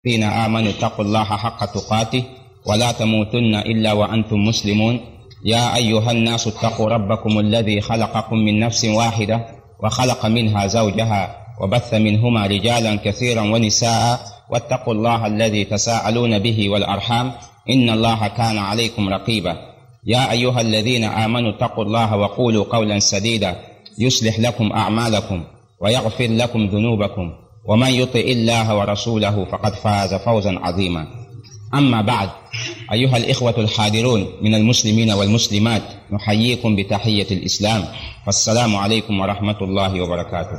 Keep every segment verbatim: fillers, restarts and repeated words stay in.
الذين آمنوا اتقوا الله حق تقاته ولا تموتن إلا وأنتم مسلمون. يا أيها الناس اتقوا ربكم الذي خلقكم من نفس واحدة وخلق منها زوجها وبث منهما رجالا كثيرا ونساء واتقوا الله الذي تساءلون به والأرحام إن الله كان عليكم رقيبا. يا أيها الذين آمنوا اتقوا الله وقولوا قولا سديدا يصلح لكم أعمالكم ويغفر لكم ذنوبكم ومن يطع الله ورسوله فقد فاز فوزا عظيما. أما بعد، أيها الإخوة الحاضرون من المسلمين والمسلمات، نحييكم بتحية الإسلام، والسلام عليكم ورحمة الله وبركاته.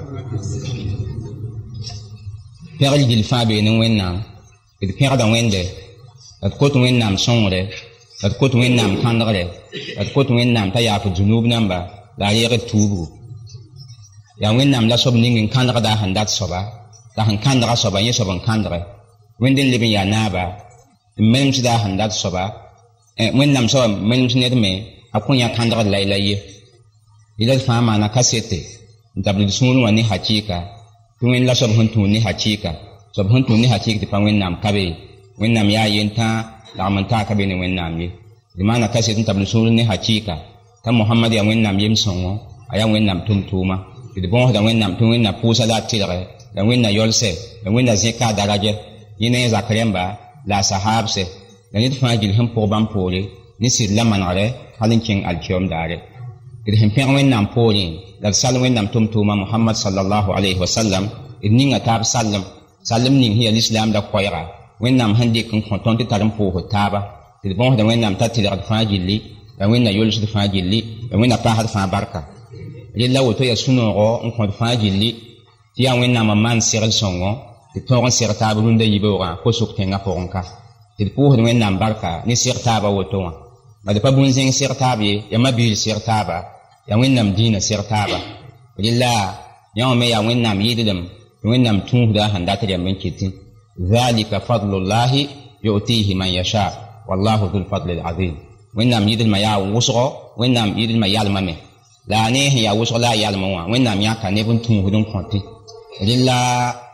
Pɛgl gilfãa bee ne Wẽnnaam, d pẽgda Wẽnde, d kot Wẽnnaam sõngre, d kot Wẽnnaam kãndgre, d kot Wẽnnaam t'a yaaf zunub namba la a yɛgd tuubgu. Yaa Wẽnnaam la soab ning n kãndgda sẽn dat soaba, la sẽn kãndga soaba yẽ soab n kãndge. Wẽnd n leb n yaa naaba n melemsda sẽn dat soaba. Wẽnnaam soaba melems ned me a kõ yã kãndgd la y la ye. Yɩla d fãa maana kasete n tabld sũur wã ne hakɩɩka tɩ wẽnd la soab sẽn tũud ne hakɩɩka. Soab sẽn tũud ne hakɩɩk tɩ pa Wẽnnaam ka be. Wẽnnaam yaa yentã lagm n taa ka be ne Wẽnnaam ye. D maana kaset n tabld sũur ne hakɩɩka t'a Mohamad yaa Wẽnnaam yem-sõngo, a yaa Wẽnnaam tʋm-tʋʋma. D bõosda Wẽnnaam tɩ Wẽnnaam pʋʋsa la a tɩlge, la Wẽnnaam yolsɛ, la Wẽnnaam zẽka a darajɛ, yẽ ne zak rẽmba la a sahaabsɛ, la ned fãa gill sẽn pʋg bãmb poore ne sɩd la manegre hal n kẽng alkiom daare. D sẽn pẽg Wẽnnaam poorẽ la d sal Wẽnnaam tʋm-tʋʋma Mohamad sallallahu alayhi wa sallam, d ninga taab sallem, sallem ning sẽn yaa lislaam la koɛɛga. Wẽnnaam sẽn dɩk n kõ tõnd tɩ tar n pʋʋsd taaba, tɩ d bõosda Wẽnnaam t'a tɩlgd fãa gilli, la Wẽnnaam yolsd fãa gilli, la Wẽnnaam paasd fãa barka. Rẽl la woto yaa sũ-noogo n kõt fãa gilli tɩ yaa Wẽnnaam n maan segl sõngo tɩ tõog n seg taab rũndã yiboogã kosg tẽngã pʋgẽ ka, tɩ d pʋʋsd Wẽnnaam barka ne seg taaba woto wã. Bad pa bũn-zẽng seg taab ye, yaa mabiil seg taaba, yaa Wẽnnaam dĩinã seg taaba. Rẽl la yãwã me yaa Wẽnnaam yɩɩdlem tɩ Wẽnnaam tũusda sẽn dat rẽmb n kɩtẽ. Zalika fadlullahi yu'tihi man yasha wallahu dhul fadli al-azim. Wẽnnaam yɩɩdlmã yaa wʋsgo, Wẽnnaam yɩɩdlmã yalmã me. La a ne sẽn yaa wʋsg la a yalmã wã, Wẽnnaam yãka neb n tũusd n kõte. Rẽl la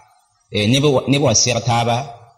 neb wa seg taaba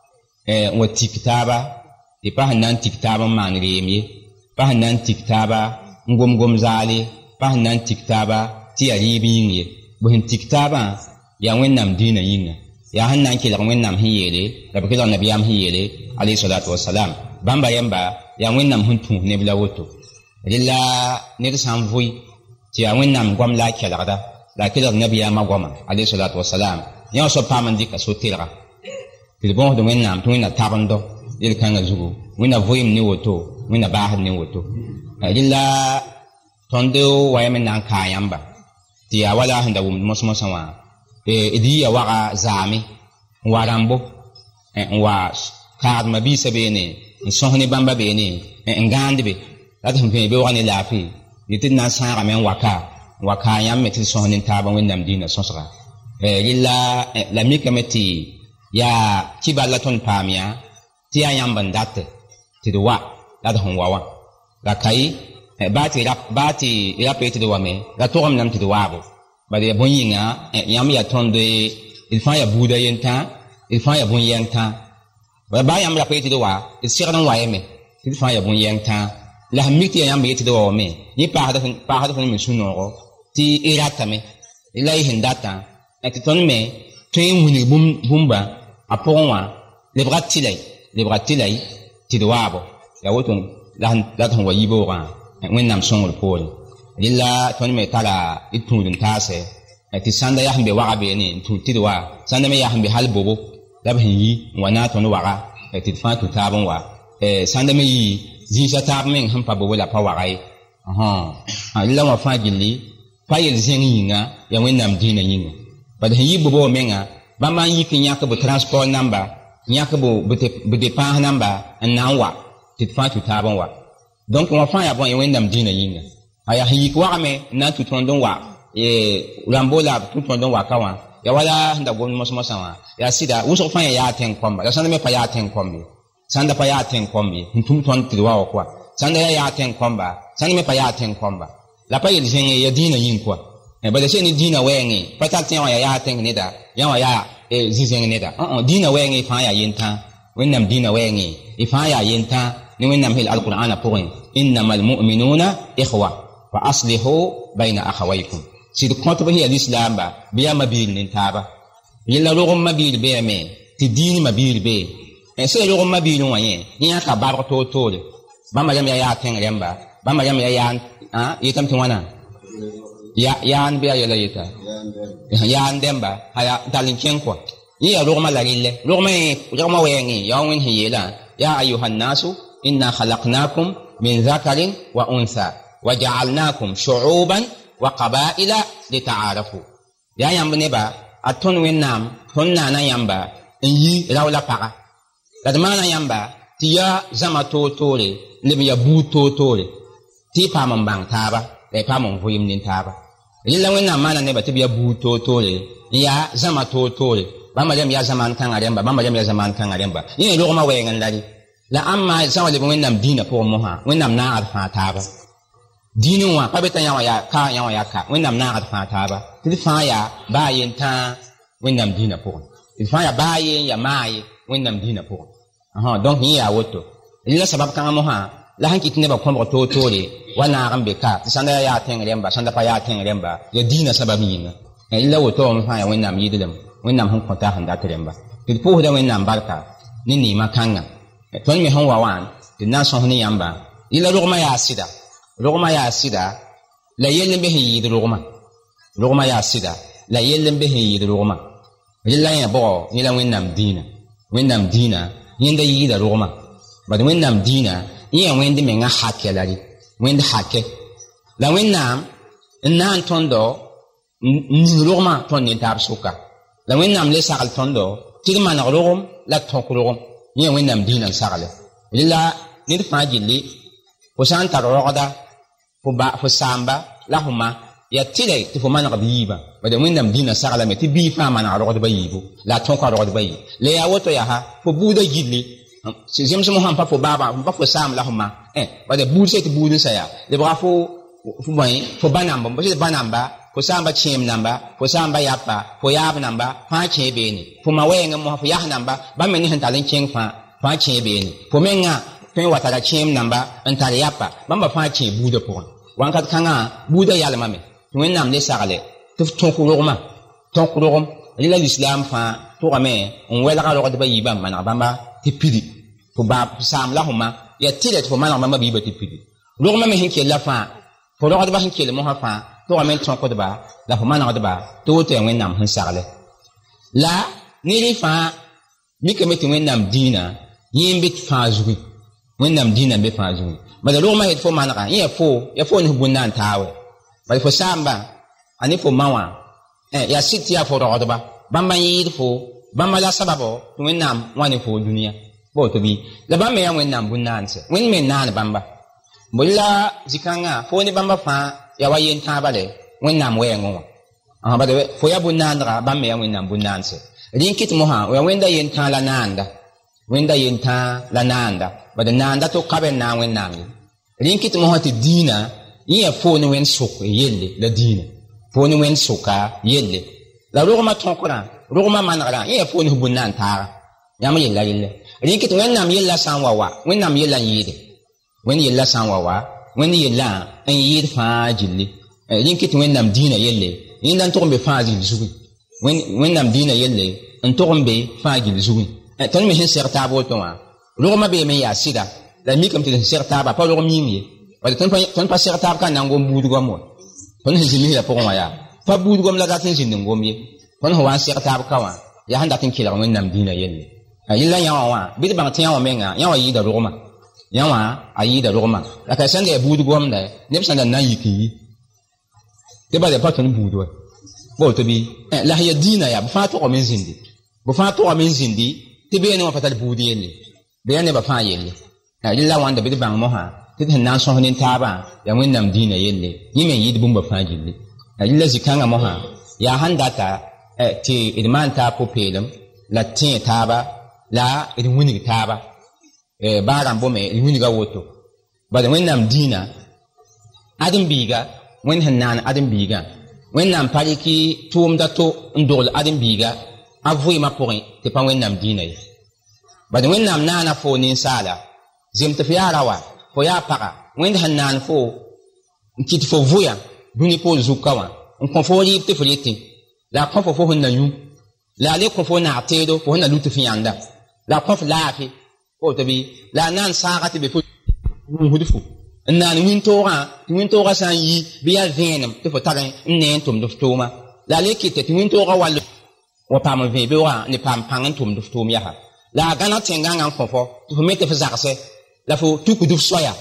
n wa tik taaba tɩ pa sẽn na n tik taab n maan reem ye, pa sẽn na n tik taaba n gom-gom zaale, pa sẽn na n tik taaba tɩ yaa rɩɩb yĩng ye. Bõ sẽn tik taabã yaa Wẽnnaam dĩinã yĩnga, yaa sẽn na n kelg Wẽnnaam sẽn yeele, la b kelg nabiyaam sẽn yeele alayhi salatu wasalam. Bãmba yãmba yaa Wẽnnaam sẽn tũus neb la woto. Rẽl la ned sã n vʋɩ tɩ yaa Wẽnnaam goam la a kelgda, la a kelg nabiyaamã goamã alayhi salatu wasalam, yã soab paam n dɩka so-tɩrga. Tɩ d bõosd Wẽnnaam tɩ Wẽnna tabendo yel-kãngã zugu, Wẽnna vɩɩm ne woto, Wẽnna baasd ne woto. Rẽl la tõnd wayame n na n kaa yãmba tɩ yaa wala sẽn da wʋmd mos-mosã wã, d yɩ ya waga zaame n wa rãmbo n wa kaadmã biisã beene n sõs ne bãmba beene n gãand be, la tɩ sẽn fẽ beoogã ne laafɩ dɩ tɩ d na n sãagame n wa kaa n wa kaa yãmb me tɩ d sõs ne taaba Wẽnnaam dĩinã sõsga. Rẽl la la mikame tɩ yaa kibal la tõnd paam yã tɩ yaa yãmb n datɛ tɩ d wa la d sẽn wa wã, la kae baa tɩ rap tɩ d wa me la togem nam tɩ d waabo. Bad ya bõn yĩnga yãmb yaa tõnd d fãa yaa buuda yentã, d fãa yaa bõn-yɛng-tã. Baa yãmb rap tɩ d wa, d segd n waɛɛme tɩ d fãa yaa bõn-yɛng-tã. La sẽn mik tɩ yaa yãmb yetɩ d wa wame, yẽ paasd fo ne me sũ-noogo tɩ y ratame la y sẽn datã tɩ tõnd me tõe n wilg bũmba a pʋgẽ wã, lebga tɩlay lebga tɩlay tɩ d waabo. Yaa woto la d sẽn wa yiboogã Wẽnnaam sõngr poore. Rẽl la tõnd me tara d tũud n taasɛ tɩ sãnda yaa sẽn be waga beene n tũud tɩ d wa, sãnda me yaa sẽn be hal bobo la b sẽn yi n wa na tõnd waga tɩ d fãa tũ taab n wa. Sãnda me yɩ zĩisa taab meng sẽn pa bobo la pa waga ye. Rẽl la wã fãa gilli pa yel-zẽng yĩnga yaa Wẽnnaam dĩinã yĩnga. Bad sẽn yi bobo menga, bãmba n yik n yãk b transport namba, yãk b depãas namba n na n wa tɩ d fãa tũ taab n wa. Donc wã fãa yaa bõe yaa Wẽnnaam dĩinã yĩnga. Aya sẽn yik wagame n na n tũ tõnd n wa rãmbo la b tũ tõnd n wa ka wã, yaa wala sẽn da gomd mos-mosã wã, yaa sɩda wʋsg fãa yaa yaa tẽng kõmba, la sãnda me pa yaa tẽng kõmb ye, sãnda pa yaa tẽng kõmb ye, n tũm tõnd tɩ d wa wa koa, sãnda yaa yaa tẽng kõmba, sãnda me pa yaa tẽng kõmba, la pa yel-zẽng yaa dĩinã yĩng koa. Bala sẽn ne dĩinã wɛɛngẽ pa tar tẽ wã yaa yaa tẽng neda, yã wã yaa e zizeng neda uh dina wengi fa ya yenta wennam dina wengi ifa ya yenta ni wennam hil alqur'ana pour innamal mu'minuna ikhwa fa aslihu bayna akhawaykum sid kontu bi al-islam ba biya mabil nin taba yilla lugum mabil be me ti dini mabil be e se lugum mabil waye nya ka bar to to bamba jam ya ya ten remba bamba jam ya ya ah yitam tinwana ya ya biya yala yita ya ndemba haya dalin kenkwa يا رغم لله رغم رغم ويني يوم هيلا يا أيها الناس إنا خلقناكم من ذكر وأنثى وجعلناكم شعوبا وقبائل لتعارفوا يا يمبنبا أتون وينام هننا يمبا إني لولا بقى لدمانا يمبا تيا زما توتوري لم يبو توتوري تي بامن بان تابا لي بامن فيم نين تابا يلا وينام مانا نبا تبيا بو توتوري يا زما توتوري bamba jam ya zaman kan aremba bamba jam ya zaman kan aremba ni lo ma wengan lari la amma zawale bo wennam dina pour mo ha wennam na ar fa taba dini wa pa beta yawa ya ka yawa ya ka wennam na ar fa taba ti fa ya ba yin ta wennam dina pour ti fa ya ba yin ya mai wennam dina pour aha donc ni ya woto ila sabab kan mo ha la hanki tine ba ko to to le wana rambe ka sanda ya ten remba sanda pa ya ten remba ya dina sababina ila woto mo fa ya wennam yidilem wennam hon konta handa teremba ti po da wennam barka ni ni makanga ton mi hon wawan ti na so ni yamba ila rugma ya sida rugma ya sida la yellen be yi rugma rugma ya sida la yellen be yi rugma illa ya bo ila wennam dina wennam dina yinda yi da rugma bad wennam dina yin wendi me nga hakke lari wendi hakke la wennam nan tondo ni rugma ton ni tab suka la wennam le sagal tondo tigma na rogum la tonkulogum ni wennam dinan sagale illa ni fa jilli ko santa rogoda fo ba fo samba la huma ya tile ti fo man rabiba bada wennam dinan sagale me ti bi fa man rogoda bayibu la tonka rogoda bayi le ya woto ya ha fo buda jilli si jem so mo han pa fo baba pa fo sam la huma eh bada buda se ti buda sa ya le bra fo fo boy fo banamba bo se banamba fo samba chem namba fo samba yapa fo yab namba fa chebeni fo mawenga mo fo yah namba ba meni han talin chen fa fa chebeni fo menga fe watara chem namba antare yapa bamba fa che buda pour wankat kanga buda yala mame to wennam le sagale to ton ko roma ton ko rom ila l'islam fa to game on wela ka ro de bayi bam man bamba ti pidi fo ba sam la huma ya tilet fo man bamba bi ba ti pidi roma me hin ke la fa fo ro de ba hin ke le mo ha fa to amen ton ko ba la fa mana ba to te wennam hun sagale la ni ri fa mi ke meti wennam dina yimbe fa zuwi wennam dina be fa zuwi ba da roma het fo mana ka ya fo ya fo ni bunnan tawe ba fo samba ani fo mawa eh ya siti ya fo ro ba bamba yi fo bamba la sababo to wennam wani fo duniya bo to bi la ba me ya wennam bunnan se wen me nan bamba mulla zikanga fo ni bamba fa ya wayen tabale wennam wengo ah ba de fo ya bunandra ba me ya wennam bunanse linkit mo ha ya wenda yen tala nanda wenda yen ta la nanda ba de nanda to kaben na wennam linkit mo ha ti dina ya fo ni wen suk yelle la dina fo ni wen suka yelle la rogma tonkora rogma manara ya fo ni bunan ta ya ma yella yelle linkit wennam yella sanwa wa wennam yella yide wen yella sanwa wa wen yella en yid fa jilli linkit wennam dina yelle yindan to be fa jilli sugi wen wennam dina yelle en to be fa jilli sugi ton me hin serta bo to wa rogma be me ya sida la mi kam te serta ba pa rogma mi wala ton pa ton pa serta kan nan gom budu gom ton hin jilli la pokon ya pa budu gom la ga tin jin ngom ye ton ho wa serta ka wa ya handa tin kila wennam dina yelle yilla ya wa bi de bang tiya wa menga ya wa yi da rogma yawa ayi da rogma la ka sanga budu gom da ne sanga nan yiki de ba de patun budu bo to bi la hiya dina ya fa to men zindi bo fa to men zindi te be ne wa fatal budu yelle be ne ba fa yelle illa wanda bi bang mo ha te nan so hanin taba ya wennam dina yelle yime yidi bumba fa jilli illa zikanga mo ha ya handata ti idman ta po pelum la tin taba la idin wuni taba eh baran bome wuni ga woto bada wennam dina adam biga wen hanan adam biga wennam pariki tum da to ndol adam biga a vɩɩmã pʋgẽ tɩ pa wẽnnaam dĩinã ye bad wẽnnaam naana fo ninsaala zem tɩ f yaa ra wa fo yaa paga wẽnd sẽn naan fo n kɩt fo vʋya dũni poor zugka wã n kõ fo rɩɩb tɩ f rɩtẽ la a kõ fo fo sẽn na yũ la a le kõ fo naag teedo fo sẽn na lutɩ f yãnda la a kõ f laafɩ fo tɩ bɩ la a naan saaga tɩ be fo wũusd fo n naan wĩntoogã tɩ wĩntoogã sã n yi bɩ yaa vẽenem tɩ fo tar n ne n tʋmd f tʋʋma la a le kɩtɛ tɩ wĩntoogã wall wa paam n vẽe be wã ne paam pãng n tʋmd f tʋʋm yaa la a gãneg tẽngãngã n kõ fo tɩ fo me tɩ f zagsɛ la fo tukd f soya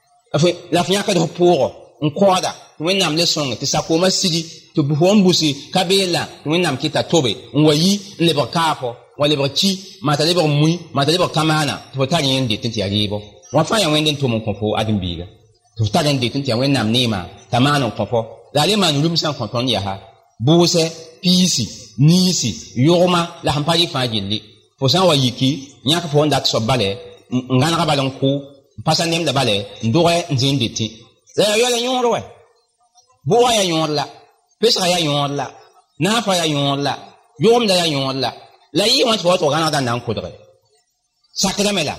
la f yãkd f pʋʋgɔ n kɔɔda tɩ wẽnnaam le sõnge tɩ sakoomã sigi tɩ fo n busi ka-beellã tɩ wẽnnaam kɩta tobe n wa yi n lebg kaafɔ wa lebg ki maa t'a lebg mui maa t'a lebg kamaana tɩ fo tar yẽ n det tɩ yaa rɩɩbɔ wã fãa ya wẽnd n tʋm n kõ fo ãdem-biiga tɩ f tar n det tɩ yaa wẽnnaam neemã t'a maan n kõ fo la a le maan rũm sã n kõ tõnd yaa buusɛ piisi niisi yʋgma la sẽn pa rɩ fãa gilli fo sã n wa yiki yãk fo n dat soab bale n gãnega bal n kʋ n pasa nemda bale n dʋgɛ n zĩ n detẽ la ya yɔla yõor wɛ bʋʋga ya yõor la pesga ya yõor la naafa ya yõor la yʋgemda ya yõor la la yɩɩ wã tɩ fa wa tɩ gãnegda n na n kʋdge sakdame la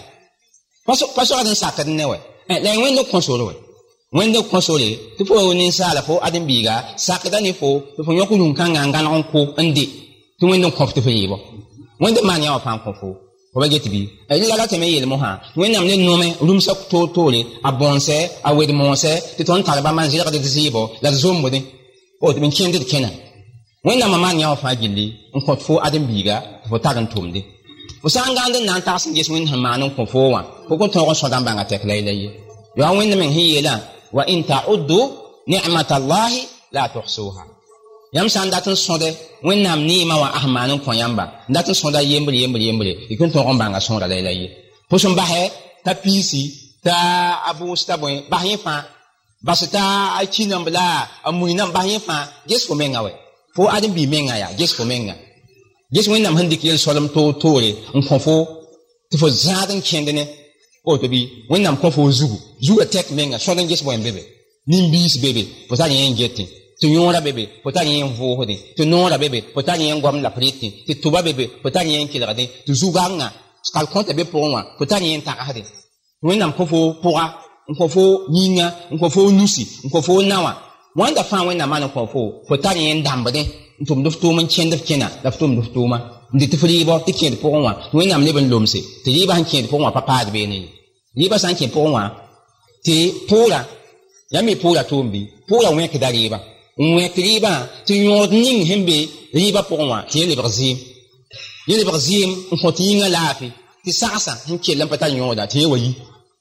pa soagd n sakd ne wɛ la y wẽnd kõ sore wɛ wẽnd kõ sore tɩ fo ninsaala fo ãdem-biiga sakda ne fo tɩ fo yõk rũn-kãngã n gãneg n kʋ n de tɩ wẽnd n kõf tɩ f yeebɔ wẽnd maan yã wã fãa kõ fo fo ba get bɩ la ratame yel mosã wẽnnaam le nome rũmsã toor-toore a bõonsɛ a wed moonsɛ tɩ tõnd tar bãmb n zɩlgd d zɩɩbɔ la d zombdẽ o tɩ b n kẽnd d kẽna wẽnnaamã maan yã wã fãa gilli n kõt fo ãdem-biiga tɩ fo tar n tʋmde fo sã n gãand n na n tags n ges wẽnd sẽn maan n kõ fo wã fo kõn tõog n sõd n bãnga tɛk la y la ye yaa wẽnd meng sẽn yeelã wa in ta'uddu ni'matallahi la tuhsuha yãmb sã n dat n sõde wẽnnaam neemã wã a sẽn maan n kõ yãmba n dat n sõda yembre yembre yembre y kõn tõog n bãnga sõora la y la ye fo sẽn basɛ t'a piisi t'a a bʋʋs t'a bõe bas yẽ fãa bas t'a a kinãmb la a muinãmb bas yẽ fãa ges fo menga wɛ fo ãdem-bii menga yaa ges fo menga ges wẽnnaam sẽn dɩk yel-soalem toor-toore n kõ fo tɩ fo zãad n kẽnd ne oto bɩ wẽnnaam kõ fo zugu zugã tɛk menga sõd n ges bõe bebe nin-biis bebe fo tar yẽ n getẽ tɩ yõora bebe fo tar yẽ n vʋʋsdẽ tɩ noora bebe fo tar yẽ n goam la f rɩtẽ tɩ tʋba bebe fo tar yẽ n kelgdẽ tɩ zu-gãngã kal-kõta be pʋgẽ wã fo tar yẽ n tagsdẽ wẽnnaam kõ fo pʋga n kõ fo yĩnga n kõ fo nusi n kõ fo nawa wãnda fãa wẽnnaam maan n kõ fo fo tar yẽ n dãmbdẽ n tʋmd f tʋʋm n kẽnd f kẽna la f tʋmd f tʋʋma n dɩ tɩ f rɩɩbɔ tɩ kẽed pʋgẽ wã tɩ wẽnnaam leb n lomse tɩ rɩɩbã sẽn kẽed pʋgẽ wã pa paad beene ye rɩɩbã sã n kẽ pʋgẽ wã tɩ pʋʋra yã me pʋʋra tʋʋm bɩ pʋʋra wẽkda rɩɩbã n wẽk rɩɩbã tɩ yõod ning sẽn be rɩɩbã pʋgẽ wã tɩ yẽ lebg zɩɩm yẽ lebg zɩɩm n kõ tɩ yĩngã laafɩ tɩ sagsã sẽn kell n pa tar yõoda tɩ yẽ wa yi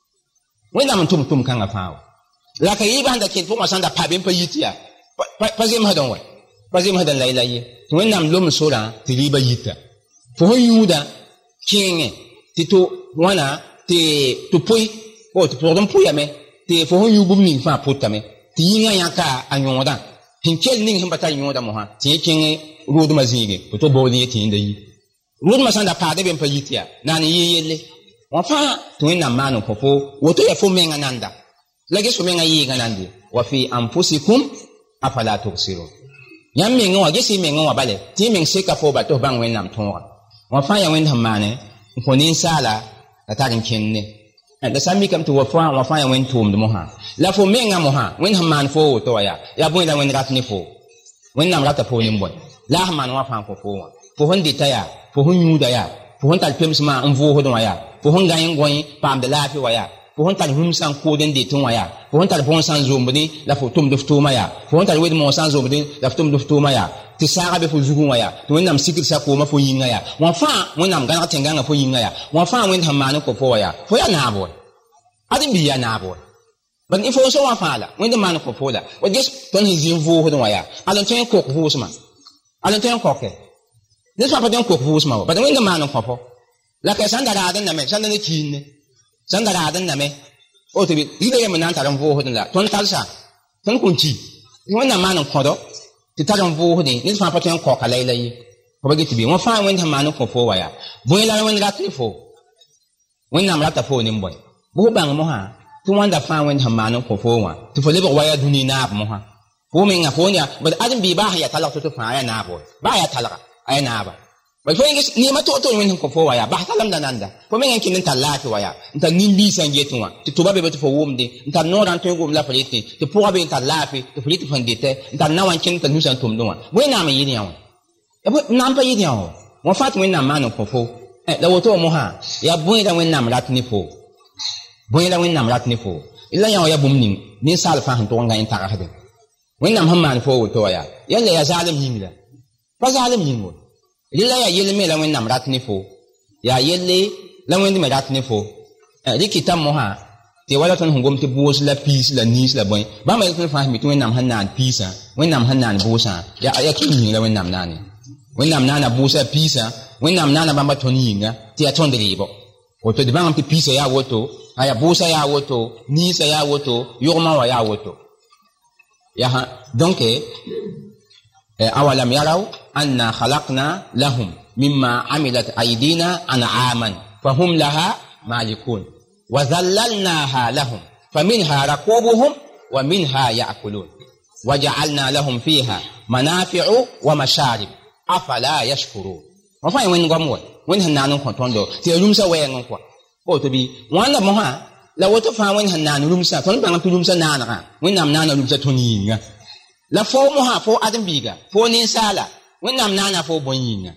wẽnnaam n tʋm tʋm kãngã fãa wa la ka rɩɩbã sẽn da kẽnd pʋgẽ wã sã n da pa be n pa yit yaa pa zemsd n wɛ pa zemsd n la y la ye tɩ wẽnnaam lom sorã tɩ rɩɩbã yita fo sẽn yũuda kẽengẽ tɩ tɩ wãna tɩ tɩ pʋɩ o tɩ pʋgd n pʋyame tɩ fo sẽn yũ bũmb ning fãa pʋtame tɩ yĩngã yãka a yõodã sẽn kell ning sẽn pa tar yõoda mosã tɩ yẽ kẽng roodmã zĩige fo to bood yẽ tɩ yẽnda yi roodmã sã n da paada be n pa yit yaa naan n yɩ yelle wã fãa tɩ wẽnnaam maan n kõ fo woto ya fo menga nanda la ges fo menga yɩɩga nande wa fi anfusikum afala tubsirun yãmb mengẽ wã ges y mengẽ wã bale tɩ y meng seka fo ba tɩ f bãng wẽnnaam tõoga wã fãa ya wẽnd sẽn maane n kõ ninsaala la tar n kẽnd ne la sã n mikame tɩ wã fãa ya wẽnd tʋʋmd mosã la fo menga mosã wẽnd sẽn maan fo woto wã yaa yaa bõe la wẽnd rat ne fo wẽnnaam rata fo ne bõe la a sẽn maan wã fãa kõ fo wã fo sẽn dɩta yaa fo sẽn yũuda yaa fo sẽn tar pemsmã n vʋʋsd wã yaa fo sẽn gã n gõe paamd laafɩ wã yaa fo sẽn tar rũmsã n kʋʋd n det wã yaa fo sẽn tar bõosã n zombdẽ la fo tʋmd f tʋʋmã yaa fo sẽn tar wed moosã n zombdẽ la f tʋmd f tʋʋmã yaa tɩ saaga be fo zugẽ wã yaa tɩ wẽnnaam sikd sakoomã fo yĩngã yaa wã fãa wẽnnaam gãneg tẽngãngã fo yĩngã yaa wã fãa wẽnd sẽn maan n kõ fo wã yaa fo yaa naab wɛ ãdem-bii yaa naab wɛ bad y fo so wã fãa la wẽnd n maan n kõ fo la wa ges tõnd sẽn zĩ n vʋʋsd wã yaa al n tõe n kok vʋʋsmã al n tõe n kɔke ned fãa pa tõe n kok vʋʋsmã wa bad wẽnd n maan n kõ fo la ka sã n da raad n name sã n da ne kiinne sã n da raad n name o tɩ rɩda yembr na n tar n vʋʋsd la tõnd talsa tõnd kõn ki wẽnnaam maan n kõdo tɩ tar n vʋʋsdẽ ned fãa pa tõe n kɔka la y la ye fo ba get bɩ wã fãa wẽnd sẽn maan n kõ fo wã yaa bõe la wẽnd rat ne fo wẽnnaam rata fo ne bõe bɩ fo bãng mosã tɩ wãnda fãa wẽnd sẽn maan n kõ fo wã tɩ fo lebg wa yaa dũni naab mosã fo menga fo ya bad ãdem-bii baa sẽn ya talg tɩ tɩ fãa yaa naab wɛ baa yaa talga a yaa naaba ba fo ngi ni ma to to wen ko fo waya ba talam da nanda fo men kin ta lati waya nta nimbi san yetuwa ti to ba be to fo wumde nta no ran to ngum la politi ti po ba be nta lafi ti politi fandite nta na wan kin ta nusan tum donwa wen na ma yini yawo e bo nam pa yini yawo mo fat wen na ma no fo fo eh da woto mo ha ya boy da wen nam rat ni fo boy da wen nam rat ni fo illa yawo ya bumnin ni sal fa han to nga en ta ka hade wen nam hamman fo woto waya yalla ya zalim yingla fa zalim yingo lila ya yele me la wen nam rat ni fo ya yele la wen me rat ni fo eh dikita mo ha te wala ton hungom te bos la peace la nis la boy ba ma ton fahmi to wen nam hanan peace wen nam hanan bosa ya ya kin la wen nam nani wen nam nana bosa peace wen nam nana bamba ton yinga te ya ton de libo o to de bam te peace ya woto aya bosa ya woto nisa ya woto yoma wa ya woto ya ha donc أولم يروا أنا خلقنا لهم مما عملت أيدينا أنعاما فهم لها مالكون وذللناها لهم فمنها ركوبهم ومنها يأكلون وجعلنا لهم فيها منافع ومشارب أفلا يشكرون وفاين وين قاموا وين هنانون كنتوندو تيرومسا وين قوا أو تبي وانا مها لو تفهم وين هنانون رومسا تون بان ترومسا نانا وين نام نانا رومسا تونينغا la fo mo ha fo adam biga fo nin sala wonnam nana fo bonyinga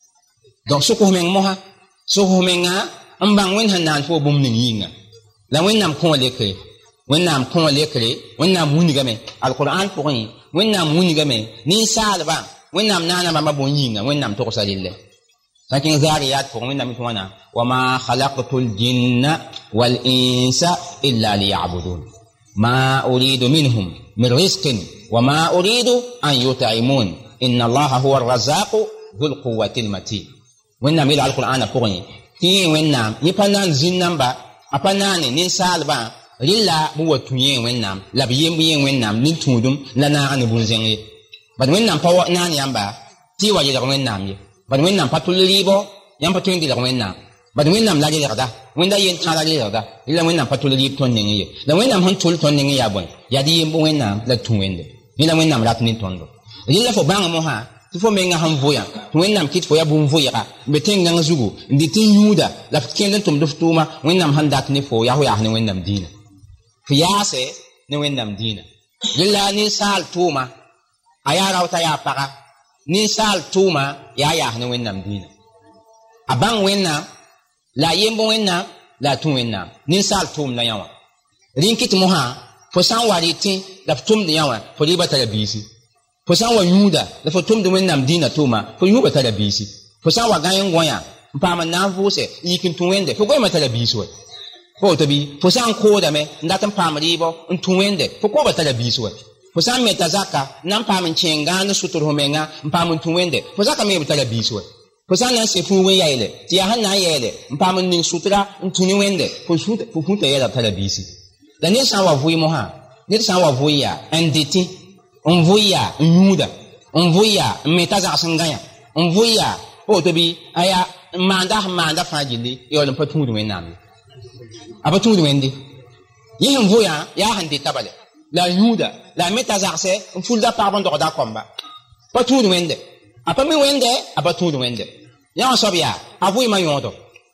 donc so ko men mo ha so ko men nga ambang wen hanan fo bum nin yinga la wonnam ko lekre wonnam ko lekre wonnam muniga me alquran ko ni wonnam muniga me nin sala ba wonnam nana ba bonyinga wonnam to ko salille lakin zariyat fo wonnam to wana wama khalaqtul jinna wal insa illa liya'budun ma uridu minhum min rizqin وما أريد أن يطعمون إن الله هو الرزاق ذو القوة المتين وإنما إلى القرآن فوقني تي وإنما يبنان زينامبا أبنان نسال با للا بو تنين وإنما لبيين بيين وإنما نتودم لنا أن بنزين بعد وإنما فوق نان يامبا تي وجد وإنما بعد وإنما فتوليبو يامبا تين دي وإنما بعد وإنما لا جد wenda yen tala le da ila wenda patul li ton ne ngi la wenda han tul ton ne ngi ya bon ya di yimbo wenda la tun wende ila wenda rat ni tondo ila fo banga mo ha tu fo menga han voya tu wenda kit fo ya bum voya ka betenga ngazugo ndi tin yuda la kenden tum duftuma wenda han dat ni fo ya ho ya ne wenda dina fiyase ne wenda dina ila ni sal tuma aya rawta ya paka ni sal tuma ya ya ne wenda dina abang wenda la yembo wenna la tun wenna nin sal tum la yawa rinkit moha fo san wariti la tum de yawa fo riba tala bisi fo san wa yuda la fo tum de wenna dina tuma fo yuba tala bisi fo san wa gayen goya mpama na vose yikin tun wende fo goy matala bisi we fo to bi fo san ko da me ndatan pam ribo tun wende fo ko ba tala bisi we fo san meta zaka nan pam chenga na sutur homenga mpam tun wende fo zaka me tala bisi we fo san na se fu we yaile ti ya han na yaile mpam nin sutra ntuni wende fo suta fo funta yela tala bisi la ne san wa vui mo ha ne san wa vui ya nditi on vui ya nyuda on vui ya meta za sangaya on vui ya o to bi aya manda manda fajili yo le patu du wenam abatu du wende yin vui ya ya hande tabale la nyuda la meta za se fulda pardon do da komba patu du wende apa mi wende abatu du wende ya sobia avui ma yodo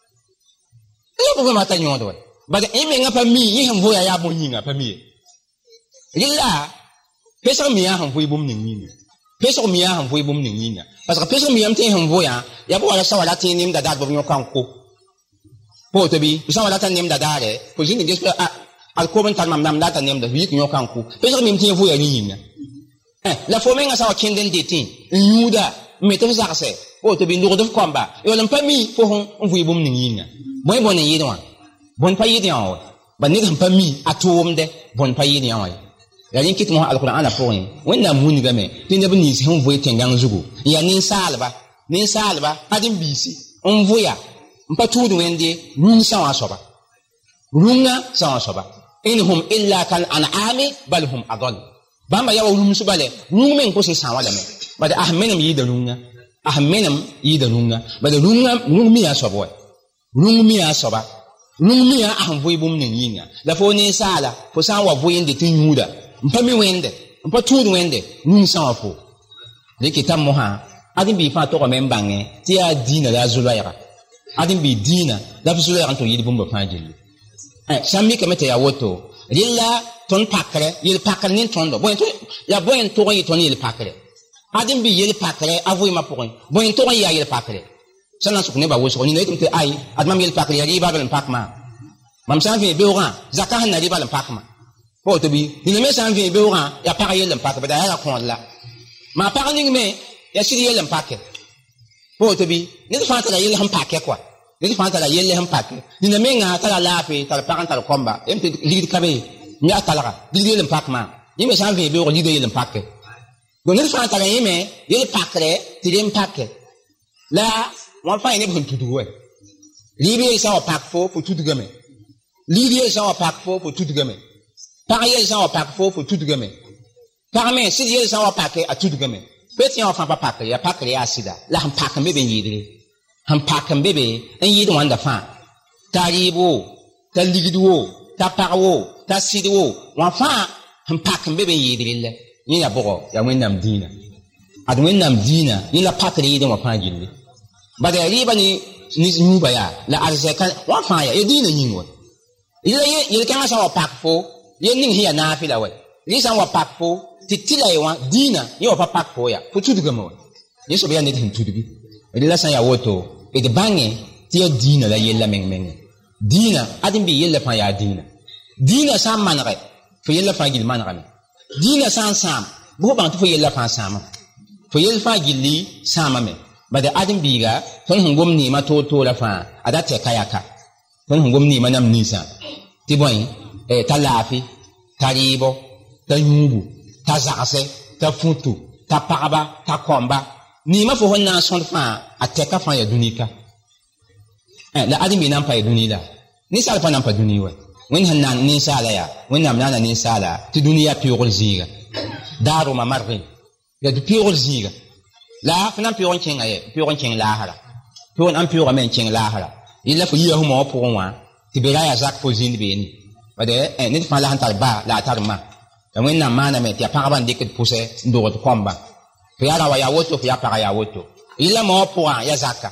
ya bu ma ta yodo ba de ime nga pa mi yin voya ya bo yinga pa mi lilla pesa mi ya han voi bum ning yinga pesa mi ya han voi bum ning yinga parce que pesa mi am te han voya ya bo wala sa wala tin nim da da bo nyokan ko po to bi sa wala tan nim da da re ko jini des al ko ban tan mam nam da tan nim da wi nyokan ko pesa mi am te voya yinga eh la fo menga sa kinden de tin yuda meto sa se o to bi ndu do komba yo lam pa mi fo hon voi bum ning yinga boy bon yi do bon pa yidi yawo ba ni kan pa mi atum de bon pa yidi yawo ya yin kit mo alquran ala point wanda muni game tin de bni hon voye tengang zugo ya nin salba nin salba adin bisi on voya mpa tudu wende nun sawa soba runga sawa soba inhum illa kal an'ami bal hum adall bamba yawo rum subale rung men ko se sawa la me ba da ahmenam yida runga ahmenam yida runga ba da runga rung mi ya soba rung mi ya soba rung mi ya ahn voye bum nin yinga la fo ni sala fo san wa voye de tin yuda mpa mi wende mpa tudu wende nun sawa fo leki tam moha adin bi fa to ko men bange ti ya dina la zulayra adin bi dina la zulayra to yidi bumba fa jilli eh sammi kamete ya woto lilla ton pakre yil pakre nin tondo boy to ya boy to yi ton yil pakre adin bi yil pakre avoy ma pour boy to ya yil pakre sana su ne ba wo so ni ne tumte ai admam yil pakre ya riba bal pakma mam san fi be ora zakah na riba bal pakma po to bi ni me san fi be ora ya pakre yil pakre da ya kon la ma pakre ni me ya siri yil pakre po to bi ni fa ta yil ham pakre quoi ni fa ta yil ham pakre ni ne me nga ta la fi ta pakre ta komba em te ligid kabe mi atalaga ligid yil pakma ni me san fi be ora ligid yil pakre donc ni fa ta yime yil pakre ti dem pakre la on fa ni bon tudu we libi sa wa pak fo pour tout gamin libi sa wa pak fo pour tout gamin pareil sa wa pak fo pour tout gamin parmi si yel sa wa pak a tout gamin petit en fa pa pak ya pak ya sida la han pak me ben yidre han pak me be en yid wanda fa taribo ta ligido ta parwo ta sidwo wa fa han pak me ben yidre le ni ya bogo ya wennam dina ad wennam dina ni la pak ri de wa fa jilli bada riba ni ni nyuba ya la arzeka wa fa ya yedina nyingwa ile ye ile kanga sa wa pakfo ye ning hiya na fi la we ni sa wa pakfo titila ye wa dina ye wa pakfo ya ko tudu gamo ye so be ya ne tin tudu bi ile la sa ya woto e de bange ti ya dina la yella meng meng dina adin bi yella fa ya dina dina sa manare fo yella fa gil manare dina sa sam bo ban to fo yella fa sama fo yella fa gilli sama me bada adin biga ton hungum ni ma to to la fa ada te kayaka ton hungum ni ma nam nisa ti boy e talafi taribo ta nyubu ta zaase ta futu ta paraba ta komba ni ma fo honna son fa ateka fa ya dunika eh la adin bi nan pa ya dunila ni sal pa nan pa duniwa wen hannan ni sala ya wen nam nana ni sala ti duniya piorol ziga daru ma marri ya du piorol ziga la fana pion chenga ye pion cheng la hala pion am pion men cheng la hala illa fu yihu mo pour wa tibera ya zak fo zin be ni bade eh ni fa la hantal ba la tarma da wen na mana me ya paraban dik pousse ndo to komba fi ara wa ya woto fi ya para ya woto illa mo pour ya zakka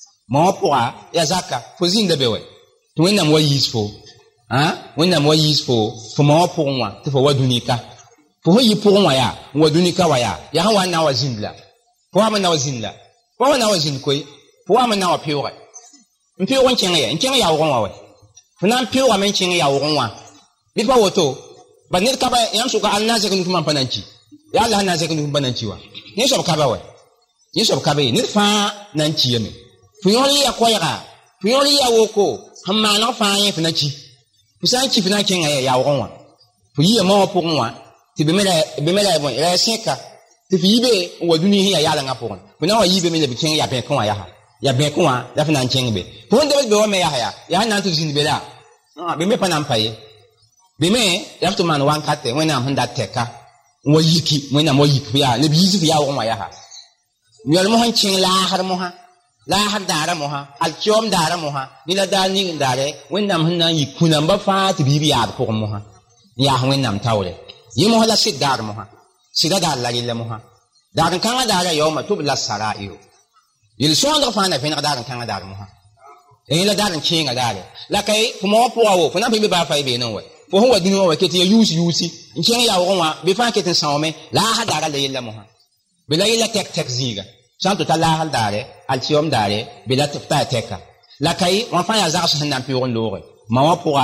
mo pour ya zakka fo zin de be we to wen na mo yisfo hein wen na mo yisfo fo mo pour wa to fo wadunika fo yi pour wa ya wadunika wa ya ya ha wa na wa zindla po ama na wazin la po ama na wazin koi po ama na wa piwa mpiwa won chenga ya chenga ya won wa we funa mpiwa men chenga ya won wa bi pa woto ba ne ka ba yam su ka alna ze kun kuma pananci ya Allah na ze kun kuma pananci wa ne so ka ba we ne so ka ba ni fa nan ci yeme fu yoli ya ko ya fu yoli ya woko hamma na fa yin funa ci fu san ci funa chenga ya ya won wa fu yi ma po wa ti be mela be mela bon ya seka ti fi yibe wa duni hiya yala nga pon kuna wa yibe me le bikin ya be kon ya ha ya be kon ya fa nan chen be pon de be wa me ya ha ya ya nan to zin be la ah be me pa nan paye be me ya to man wan kate when am handa teka wa yiki when am wa yiki ya le bi yizi ya wa ya ha mi al mo han chen la har mo ha la har dara mo ha al chom dara mo ha ni la da ni dare when am handa yikuna ba fa ti bi bi ya ko mo ha ya when am tawle yimo hala sit dar mo ha sida da la yilla moha daran kanga dara yawma tubla sarairu yil sonda fana fina daran kanga dara moha e la daran chinga dara la kai fumo poawo funa bi ba fa be non we fo ho wadini wa kete yusi yusi chinga ya wonwa be fa kete sawme la ha dara la yilla moha be la yilla tek tek ziga santo ta la hal dare al tiom dare be la ta teka la kai wa fa ya zasu hanan piron lore ma wa poa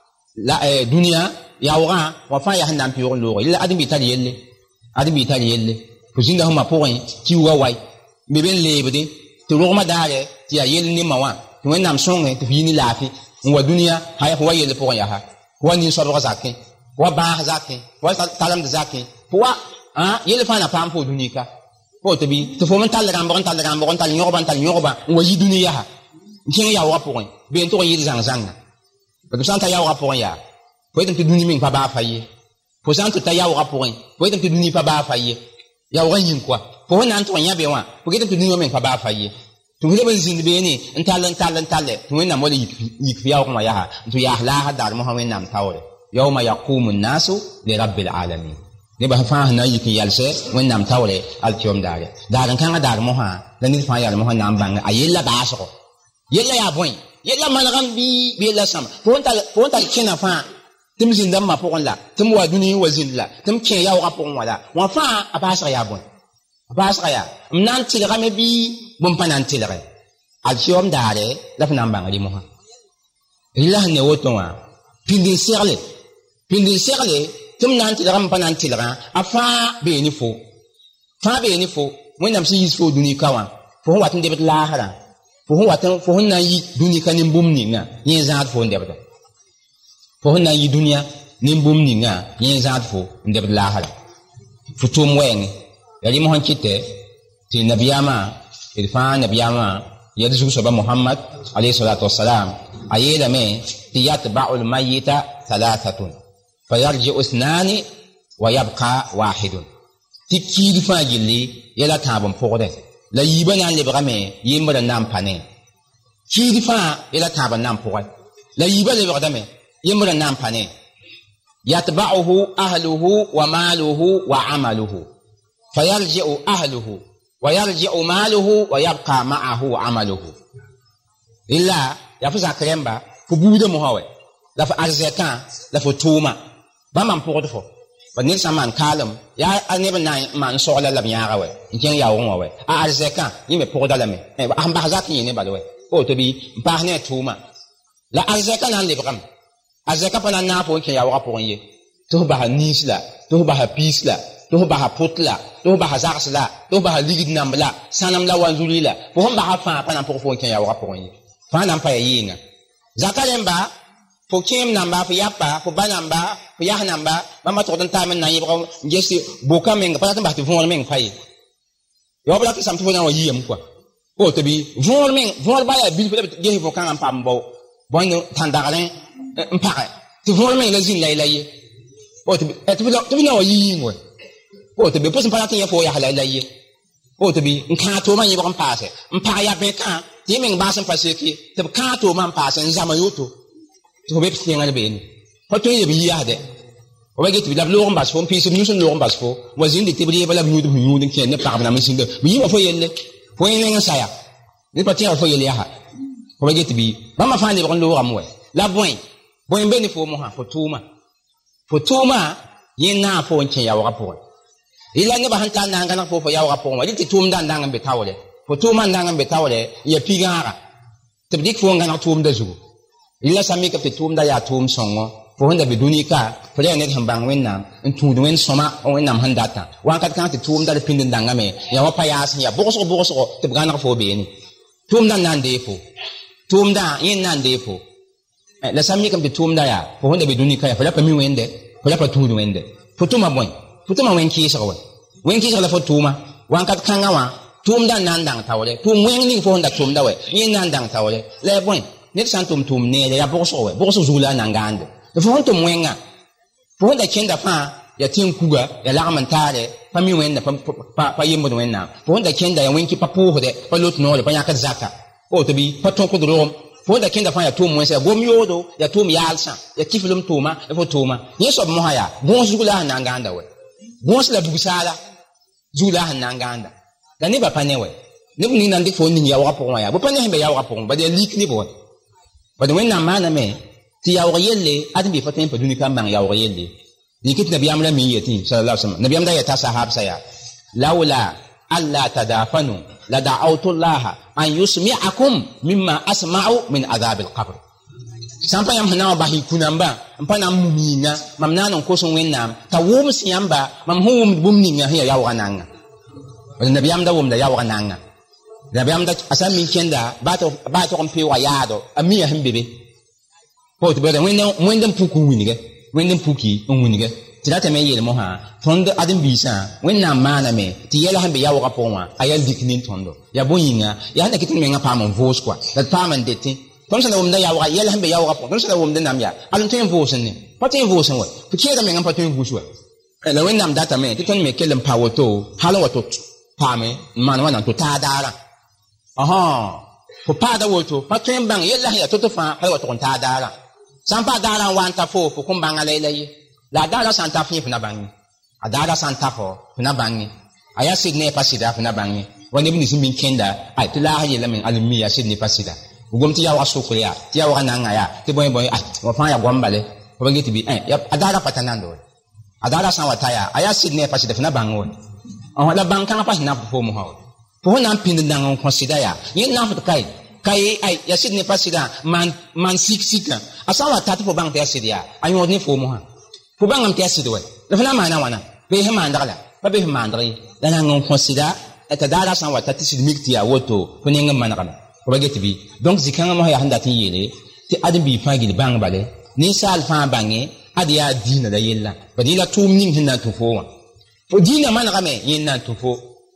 la e dunia ya wora wa fa ya hanan piron lore illa adin bi ta yelle adi bi tali yelle ko jinda homa poin ti wa wai be ben lebede to roma dare ti ya yelle ni mawa to wen nam songe to yini lafi wa dunia haya ko yelle poin ya ha wa ni so ro zakin wa ba zakin wa talam de zakin wa ah yelle fa na pam po dunika po to bi to fo man tal ram bon tal ram bon tal nyoba tal nyoba wa yi dunia ha ngi ya wa poin be to yille zang zang ba to santa ya wa poin ya ko to duni min pa ba fa yi po santo ta yawo rapoin po etam tuduni pa ba faye yawo yin kwa po nan to nya be wa po etam tuduni men pa ba faye to hele ben zin be ni ntalan talan talle to na mo yi yi yawo ma ya ha to ya la ha dar muhammad nam tawre yawma yaqumu an-nasu li rabbil alamin ne ba fa na yikin yalse wẽnnaam taoore alkiom daare daaran kãngã daar mosã la ned fãa yalm sẽn na n bãnga a yella baasgo yella yaa bõe yella manegam bɩ bɩ yella sãma fo n tar kẽna fãa tɩ m zĩnda m ma pʋgẽ la tɩ m wa dũni wa zĩnd la tɩ m kẽ yaoogã pʋgẽ wã la wã fãa a baasg yaa bõe a baasg yaa m na n tɩlgame bɩ bõn pa na n tɩlge alkiom daare la f na n bãng rɩ mosã rɩla sẽn ne woto wã pĩnd n segle pĩnd n segle tɩ m na n tɩlgã m pa na n tɩlgã a fãa bee ne fo fãa bee ne fo wẽnnaam sẽn yis fo dũni ka wã fo sẽn wat n debd laasrã fo sẽn wat fo sẽn na n yi dũni ka nin-bũmb ninga yẽ zãad fo n debda fo sẽn na n yi dũniyã nin-bũmb ninga yẽ zãad fo n debd laasrã fo tʋʋm wɛɛngẽ ya rɩ mosẽn kɩtɛ tɩ nabiyaamã d fãa nabiyaamã yɛd zug-soaba mohamad alayhi salatu wasalam a yeelame tɩ yatba'u lmayita thalathatun fa yarji'u ithnani wa yabqa wahidun tɩ kiid fãa gilli yɛla tãab n pʋgdɛ la yiibã na n lebgame yembr n na n pa ne kiid fãa yɛla tãab n na n pʋgɛ la yiibã lebgdame yembr n na n pa ne yatba'uhu ahluhu wa maaluhu wa amaluhu fa yarji'u ahluhu wa yarji'u maaluhu wa yabqa ma'ahu amaluhu illa ya fo zãk rẽmba fo buudã mosã wɛ la fo arzɛkã la fo tʋʋma bãmb n pʋgd fo ba ned sã n maan kaalem yaa a neb n na n maan sogla la b yãaga wɛ n kẽng yaoogẽ wã wɛ a arzɛkã yẽ me pʋgda lame n bas zak yẽ ne bal wɛ oto bɩ n paas ne a tʋʋma la arzɛkã na n lebgame arzɛkã pa na n naag fo n kẽ yaoogã pʋgẽ ye tɩ f basa niis la tɩ f basa piis la tɩ f basa pʋt la tɩ f basa zags la tɩ f basa ligd namb la sãnem la wanzuri la fo sẽn basa fãa pa na n pʋg fo n kẽ yaoogã pʋgẽ ye fãa na n pa ya yɩɩnga zaka rẽmba fo kẽem namba fo yapa fo ba namba fo yas namba bãmba tʋgd n taam n na n yẽbg n ges boka menga pa rat n bas tɩ võor meng pa ye yaob la tɩ sãm tɩ fo na n wa yiyame koa oto bɩ võor meng võor ba yaa bil fo la ges fo kãngã n pam bao bõnd tãn-dagrẽ n pagɛ tɩ võor meng la zĩnd la y la ye tɩ f na n wa yi yĩng wɛ oto bɩ pʋs n pa rat n yẽ fo yas la y la ye oto bɩ n kãag tʋʋmã yẽbg n paase n pag ya bẽkã tɩ yẽ meng baas n pa sek ye tɩ b kãag tʋʋmã n paase n zama yoto tɩ fo be tɩ tẽngã beene pa tõe n yeb yɩasdɛ wa ba get tɩ la b loog n bas fo n piisb nus n loog n bas fo wa zĩnd tɩ b reeba la b yũud b yũud n kẽ ne pagb nam n sĩnda b yĩma fo yelle fo yẽ neng n saya ned pa tẽega fo yel yaa wa ba get tɩ bɩ bãmba fãa lebg n loogame wɛ la bõe bõe n be ne fo mosã fo tʋʋma fo tʋʋma yẽ naag fo n kẽ yaoogã pʋgẽ yɩla nebã sẽn tar n na n gãneg fo fo yaoogã pʋgẽ wa rɩ tɩ tʋʋmdã n dãng n be taoorɛ fo tʋʋmã n dãng n be taoorɛ n ya pigãaga tɩ b dɩk fo n gãneg tʋʋmdã zugu rɩla sã mikb tɩ tʋʋmdã yaa tʋʋm sõngo fo sẽn da be dũni ka fo ra yaa ned sẽn bãng wẽnnaam n tũud wẽnd sõma wẽnnaam sẽn datã wãnkat kãng tɩ tʋʋmdã d pĩnd n dãngame ya wã pa yaas n ya bʋgsg bʋgsgo tɩ b gãneg fo beene tʋʋmdã n na n dee fo tʋʋmdã yẽ n na n dee fo la sã mikm tɩ tʋʋmdã yaa fo sẽn da be dũni ka ya fo ra pa mi wẽnde fo ra pa tũud wẽnde fo tʋma bõe fo tʋma wẽn kɩɩsg wɛ wẽn kɩɩsg la fo tʋʋma wãnkat kãngã wã tʋʋmdã n na n dãng taoorɛ tʋʋm wẽng ning fo sẽn da tʋmda wɛ yẽ n na n dãng taoorɛ la ya bõe ned sã n tʋm tʋʋm neere yaa bʋgsg wɛ bʋgsg zug la a na n gãande fo sẽn tʋm wẽngã fo sẽn da kẽnda fãa ya tẽng kuga ya lagm n taare pa mi wẽnda pa yembd wẽnnaam fo sẽn da kẽnda ya wẽn kɩ pa pʋʋsdɛ pa lot noore pa yãkd zaka oto bɩ pa tõkd rogem fo sẽn da kẽnda fãa ya tʋʋm wẽnsa ya gom yoodo ya tʋʋm yaalsã ya kiflem tʋʋma ya fo tʋʋma yẽ soab mosã yaa gõos zug la a sẽn na n gãanda wɛ gõos la bugsaala zug la a sẽn na n gãanda la nebã pa ne wɛ neb ning na n dɩk fo n ning yaoogã pʋgẽ wã yaa bõ pa ne sẽn be yaoogã pʋgẽ bad ya lik neb wɛ bad wẽnnaam maaname tɩ yaoog yelle ad n bɩ fa tõe n pa dũni ka n bãng yaoog yelle rɩk tɩ nabiyaam ra mi n yetẽ sallallahu alaihi wasallam nabiyaam da yeta sahabsã yaa laula alla tadafanu la da'awtu llaha an yusmi'akum mimma asma'u min adhab al-qabr sãn pa yãmb sẽn na n wa bas y kũ-nambã n pa na n mum yĩnga mam na n n kos wẽnnaam t'a wʋms yãmba mam sẽn wʋmd bũmb ninga sẽn ya yaoogã nanga nabiyaam da wʋmda yaoogã nanga nabiyaam da a sã n min kẽnda baa tog n pɩ wa yaado a miã sẽn be be pa tɩ bada wẽnd n puk n wingɛ wẽnd n puki n wingɛ tɩ ratame n yeel mosã tõnd ãdem-biisã wẽnnaam maaname tɩ yɛla sẽn be yaoogã pʋgẽ wã a yaa lik nin tõndo yaa bõe yĩnga yaa sẽn da kɩt n mengã paam n voos koa la d paam n detẽ tõnd sẽn da wʋmda yaoogã yɛla sẽn be yaoogã pʋgẽ tõnd sẽn da wʋmd nam yaa ad n tõe n voos n ne pa tõe n voos n wa fo kẽeda mengã pa tõe n gus wa la wẽnnaam datame tɩ tõnd me kell n pa woto hal n wa to paame n maan wãna to taa daarã fo paada woto pa tõe n bãng yɛla sẽn ya to-to fãa hal wa tʋg n taa daarã sã n pa daarã n wa n ta fo fo kõn bãnga la y la ye la a daarã sã n ta fẽ fo na bãnge adara santa fo na bangi aya sidne pasida na bangi wani bin simin kenda ay tila haye lamin almiya sidne pasida gom ti ya wa sokoya ti ya wa nanga ya ti boy boy ah wa fa ya gombale ko bangi ti bi eh ya adara patanando adara san wataya aya sidne pasida na bango on la banka pas na fo mo hawo fo na pin dan on consider ya yin na fo kai kai ay ya sidne pasida man man sik sika asawa tatu fo bank ya sidia ayo ni fo mo ha fo bangam ti asidwe la fa na mana wana be he mandala pa be he mandri dan on consider eta dara san watati sidmikti ya woto fo ninga manakana ko bageti bi donc zikanga mo ya handa tin yele ti adin bi fagil bang bale ni sal fa bangi adiya dina da yella badila tum ning hinna to fo wa fo dina manaka me yinna to fo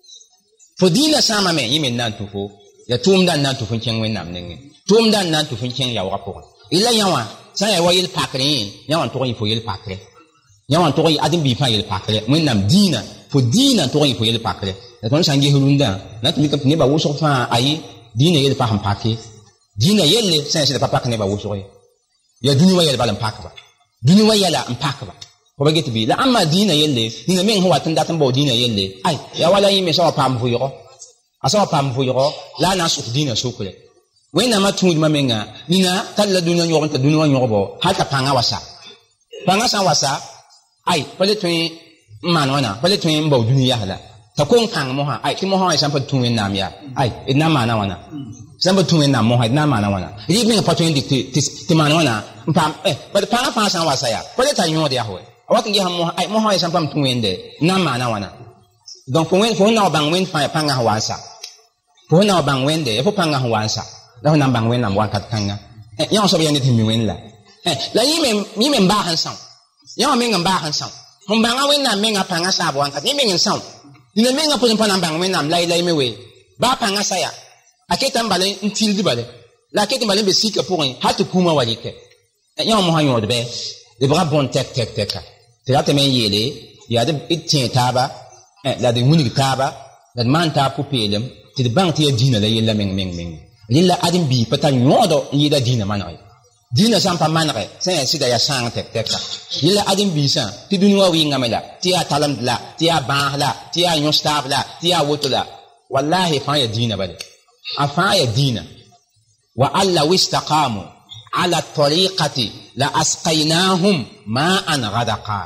fo dina sama me yimin nan to fo ya tum dan nan to fo ken wen nam ningi tum dan nan to fo ken ya wa ko illa yawa sa ya wa yel pakre yawa to yi fo yel pakre yawa to yi adin bi fa yel pakre wen nam dina fo dina to yi fo yel pakre da ton sangi hulunda na tumi ka ne ba wo so fa ayi dina yel pa ham pakke dina yelle sai sai da papa ne ba wo so ya duni wa yel balan pakka ba duni wa yala am pakka ba ko ba geti bi la amma dina yelle ni na men ho watan datan ba dina yelle ai ya wala yi me so pam fu yo aso pam fu yo la na su dina su kule we na ma tun ma menga ni na talla duniya yo ta duniya yo bo hata panga wasa panga san wasa ai pale tun man wana pale tun ba duniya hala ta kon kan mo ha ai ki mo ha san pa tun en nam ya ai ina mana wana san pa tun en nam mo ha ina mana wana ri mi pa tun dik ti mana wana pam eh pa pa fa san wasa ya pale ta yo de ya ho wa kan ge ha mo ai mo ha san pa tun en de na mana wana donc fo wen fo na bang wen fa panga ha wasa fo na bang wen de fo panga ha wasa la na bang wen nam wa kat kanga eh ya so ya ni ti mi wen la eh la yi me mi me ba han san ya me ngam ba han san hom banga wen na me nga panga sa bo an kat ni me ngin san ina menga pun pana bang menam lai lai mewe ba panga saya aketa mbale ntil di bale la aketa mbale be sika pour hatu kuma walike ya mo hanyo de be de bra bon tek tek tek te la te men yele ya de itin taba eh la de muni taba la man ta pu pelem te de bang te dina la yella meng meng meng lilla adim bi pata nyodo yida dina manai dina sampa manare sen sida ya sang tek tek yilla adim bi sa ti dunwa wi ngamela ti ya talam la ti ya bahla ti ya nyostab la ti ya wotula wallahi fa ya dina bale afa ya dina wa alla wistaqamu ala tariqati la asqaynahum ma'an ghadaqa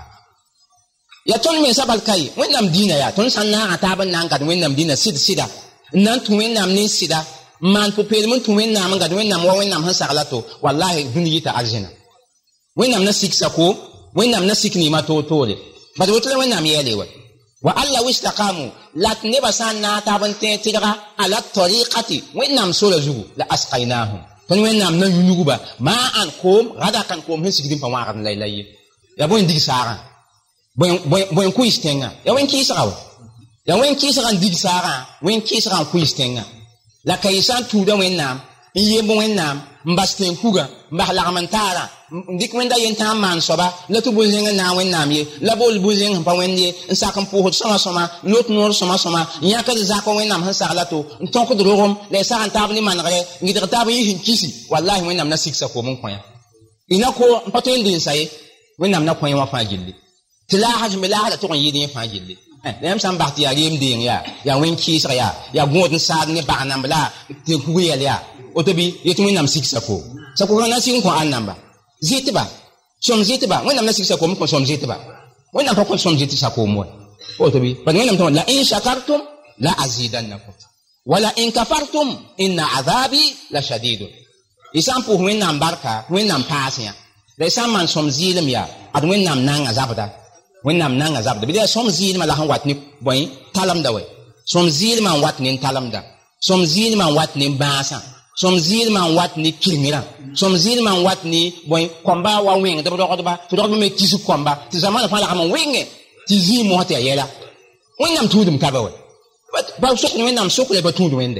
ya ton me sabal kai wennam dina ya ton sanna ataban nan kad wennam dina sid sida nan tu wennam ni sida man pu pel mun tu wennam ngad wennam wa wennam han saglato wallahi duniyi ta arjina wennam na siksa ko wennam na sikni ma to tole bad wotle wennam yele wa wa alla wistaqamu lat ne basanna taban te tigra ala tariqati wennam sola zugu la asqaynahum ton wennam na yunuba ma an kom gada kan kom hin sigdin pa wa kan laylay ya bo indi sara bo bo bo kuistenga ya wen kisra ya wen kisra ndig sara wen kisra kuistenga la kaysan tuda wennam iye bo wennam mbasten kuga mbahla amantara ndik wenda yenta man soba la tu buzinga na wennam ye la bol buzing pa wende nsakam po hot sama sama lot nor sama sama nya ka za ko wennam han saglato nton ko drom le sa an tabni man re ngidir tab yi hin kisi wallahi wennam na siksa ko mun koya ina ko patel din sai wennam na koya wa fa gilli tilaha jmilaha to ko yidi fa gilli eh nem sam bahti ya yim din ya ya wen kisra ya ya godin sad ne ba nan bla te kuyel ya otobi yetu wennam siksa ko sa ko na sin ko an namba zitiba som zitiba wennam na siksa ko ko som zitiba wennam ko som zitiba ko mo otobi ban wennam to la in shakartum la azidannakum wala in kafartum inna adhabi la shadid isam pu wennam barka wennam pasya da isam man som zilim ya ad wennam nan azabda wennam nan azabda bidia som zilim la han watni boy talam da we som zilim man watni talam da som zilim man watni basa som zil man wat ni kilmira som zil man wat ni boy komba wa wing da do do ba to do me kisu komba ti zamana fa la kam winge ti zi mo ta yela wonnam tudum ka ba we ba so ko wonnam so ko le ba tudum wende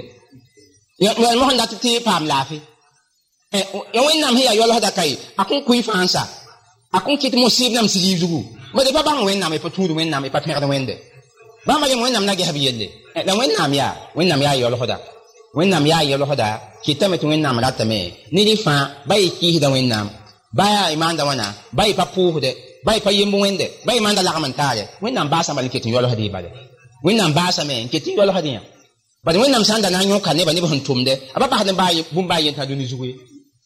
ya mo handa ti pam lafi eh ya wonnam hiya yo lo da kai akun kui fansa akun kit mo sib nam siji zugu ba de ba bang wonnam e pa tudum wonnam e pa mer wende ba ma ge wonnam na ge habiyelle eh la wonnam ya wonnam ya yo lo da wennam ya yelo hoda kitame tu wennam ratame ni di fa bay ki hida wennam baya imanda wana bay pa puhude bay pa yimbo wende bay manda la kamantare wennam basa mal ketin yolo hadi bale wennam basa men ketin yolo hadi ya bade wennam sanda na nyon kan ne ba ne hun tumde aba ba hadan bayi bum bayi ta duni zuwe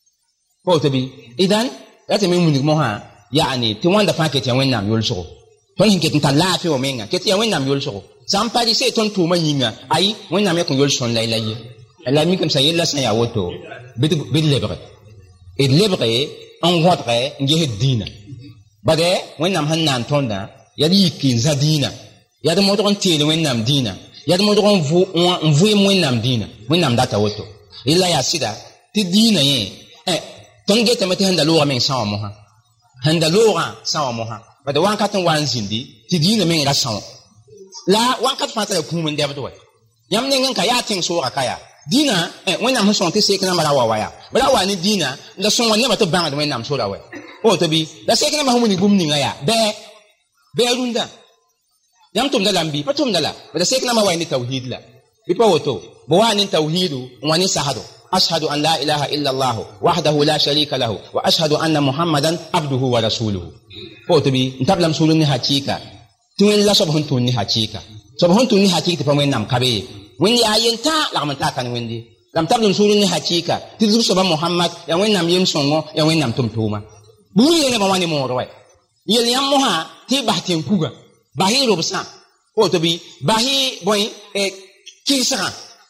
ko to bi idan yata men mun mo ha yani ti wanda fa ketin wennam yolo so ton hin ketin ta lafi o menga ketin wennam yolo so sampari se ton tuma yinga ai wennam yakun yolo son lay lay la mi kam sayella sa ya woto bid bid lebre et lebre en votre ngi dina bade wennam hannan tonda yadi yikin za dina yadi mo don tele wennam dina yadi mo don vu on vu wennam dina wennam data woto illa ya sida ti dina ye eh ton gete mate handa lo men sawa mo ha handa lo ga sawa mo ha bade wan katan wan zindi ti dina men ra sawa la wan kat fata ku mun de bado yam ne ngan ka ya tin so ka kaya dina eh wennam ho son ti sekna mara wa waya bala wa ni dina la son wanne bato banga wennam so la wa o to bi la sekna ma humuni gumni ngaya be be runda yam tum da lambi patum da la ba sekna ma wayni tauhid la bi pa woto bo wani tauhidu wani sahado ashhadu an la ilaha illa allah wahdahu la sharika lahu wa ashhadu anna muhammadan abduhu wa rasuluhu o to bi ntablam sulun ni hakika tun la sabhun tun ni hakika sabhun tun ni hakika pa wennam kabe windi ayenta la man ta kan windi lam tablam sulun ni hakika tizu soba muhammad ya wennam yem songo ya wennam tumtuma buri ne ba wani mo roe yel yam mo ha ti bahtin kuga bahi robsa o to bi bahi boy e kisra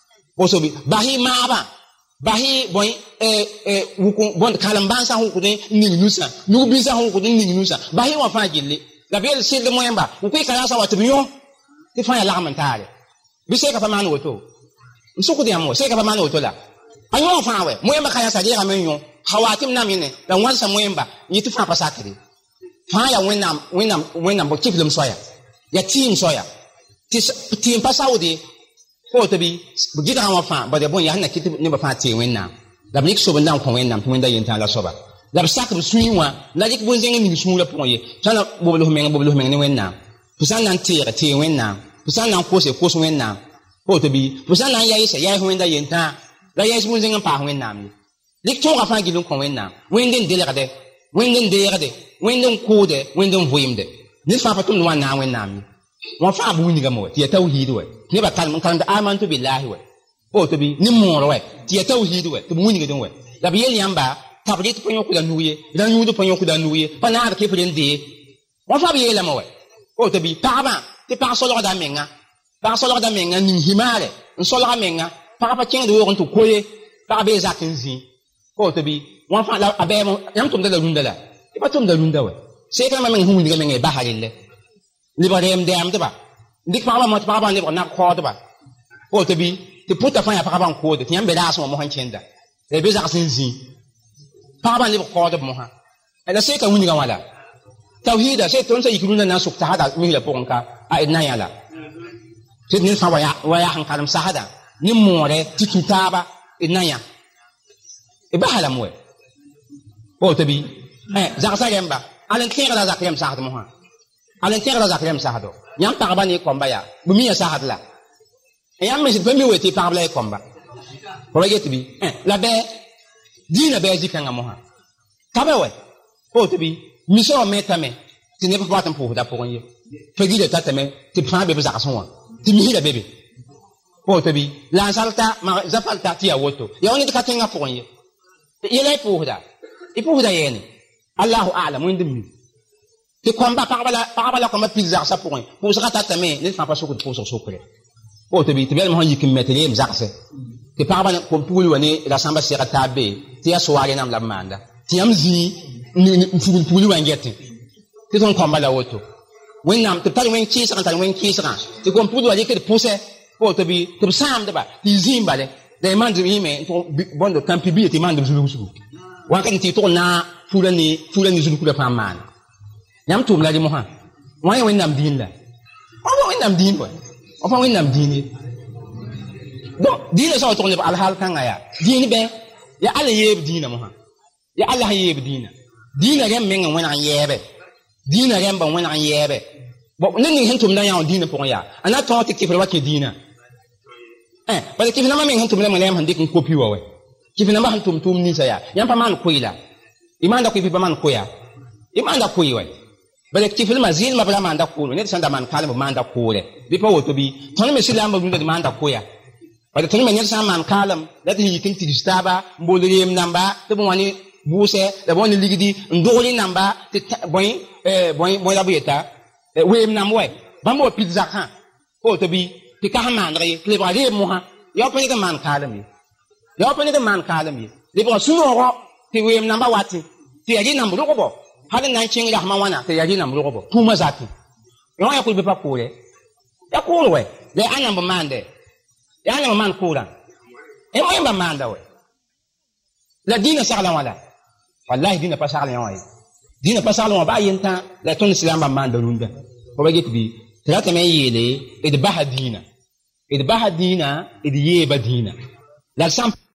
o so bi bahi maaba bahi boy e e wuku bon kalamban sa hu kudin ning nusa nu bi sa hu kudin ning nusa bahi wa fa gille la bel sil de moyamba ku kai kala sa watu biyo ti fa ya la man tare bi se ka fa man woto nsuku de amo se ka fa man woto la ayo fa we moyamba kaya sa de ga men yo hawatim namine la wansa moyamba yiti fa pasakri fa ya wenam wenam wenam bo kiflum soya ya tim soya ti tim pasaudi ko to bi bugida ha fa ba de bon ya na kiti ne ba fa ti wenam la bnik so ban ko wenam to wenda yenta la soba la sak bu suiwa la dik bon zenga ni sumula ponye sana bo lo menga bo lo menga ne wenam pusan nan ti ti wenam pusan nan ko se ko so wenam ko to bi pusan nan ya isa ya wenda yenta la ya bon zenga pa wenam lik to ga fa gilun ko wenam wenden delegade wenden delegade wenden kode wenden voyimde ni fa patum no na wennam wa fa bu ni gamo ti tawhid we ni ba kan kan da amantu billahi we o to bi ni mo we ti tawhid we to mu ni gadon we da bi yeli amba tabri to ponyo kuda nuye da nyudo ponyo kuda nuye pa na ke prende wa fa bi yela mo we o to bi pa ba ti pa so lo da menga pa so lo da menga ni himare so lo menga pa pa chen do ko to koye pa be zakinzi o to bi wa fa la abemo yam tum da lunda la ipatum da lunda we se ka ma men hu ni ga men e ba halille ni ba dem dem to ba ndik pa ba mo pa ba ni ba na ko to ba o to bi ti puta fa ya pa ba ko de tiam be da so mo han chenda e be za sinzi pa ba ni ba ko de mo ha e se ka hu ni ga wala tauhida se ton se ikiruna na sukta hada mi la ponka a idna ya la ti ni fa wa ya wa ya han kalam sahada ni more ti tutaba idna ya e ba hala mo o to bi eh zaksa gemba alen kera la zakrem sahad mo ha alen kera la zakrem sahado nyam parba ni komba ya bumi ya sahad la e yam mesit pembe weti parba la komba ko wayeti bi eh la be dina be zikanga mo ha kabe we o to bi miso metame ti ne pa tan po da po nyi pegi de tatame ti pa be zakson wa ti mi da bebe o to bi la salta ma zafalta ti ya woto ya oni ka tenga po nyi yele po da ipo da yeni Allahu a'lam windum ti komba parabala parabala komba pizza sa point pour ça ta tame ne fa pas so ko pour so ko le o to bi ti bel mo yikim metele mzakse ti parabala ko pulu wani la samba sira tabe ti ya soare nam la manda ti amzi ni pulu pulu wangete ti ton komba la woto wennam ti tali wen chi sa tali wen chi sa ti ko pulu wali ke pousse o to bi ti sam de ba ti zimbale de mande mi me bondo kampi bi ti mande zulu zulu wakan ti to na fulani fulani zulu kula faman nyam tum la di mo ha wai wen nam din la o wen nam din wa o fa wen nam din ni do din sa to ne al hal kan aya din be ya ala yeb din mo ha ya ala yeb din din ga men ngan wen an yebe din ga ban wen an yebe bo nen ni hen tum da ya din po ya ana to ti kifra wa ke din eh ba ke kifna ma men hen tum la mo lem han dik ko pi wa we kifna ma han tum tum ni sa ya yan pa man ko ila imanda ko bi pa man ko ya imanda ko yi wa bale tifil mazin ma bala manda ko ne sanda man kala manda ko le bi pa woto bi ton me silam ba dunda manda ko ya bale ton me ne san man kalam la ti yikin ti staba mbolrem namba to bo wani buse da bo ni ligidi ndoli namba ti boy eh boy boy la beta wem nam we ba mo pizza kan ko to bi ti ka man re le ba re mo ha yo pa ni ka man kalam yi yo pa ni ka man kalam yi le ba su ro ti wem namba wati ti ya ji nam ro ko bo halin nan cin rahma wana ta yaji nam robo kuma zati yon ya kulbe pa kule ya kulwe le anan ba mande ya anan man kula e mo ba manda we la dina sagla wala wallahi dina pa sagla yon ay dina pa sagla ba yenta la ton islam ba manda runda ko ba get bi trata me yele e de bahadina e de bahadina e de yeba dina la sam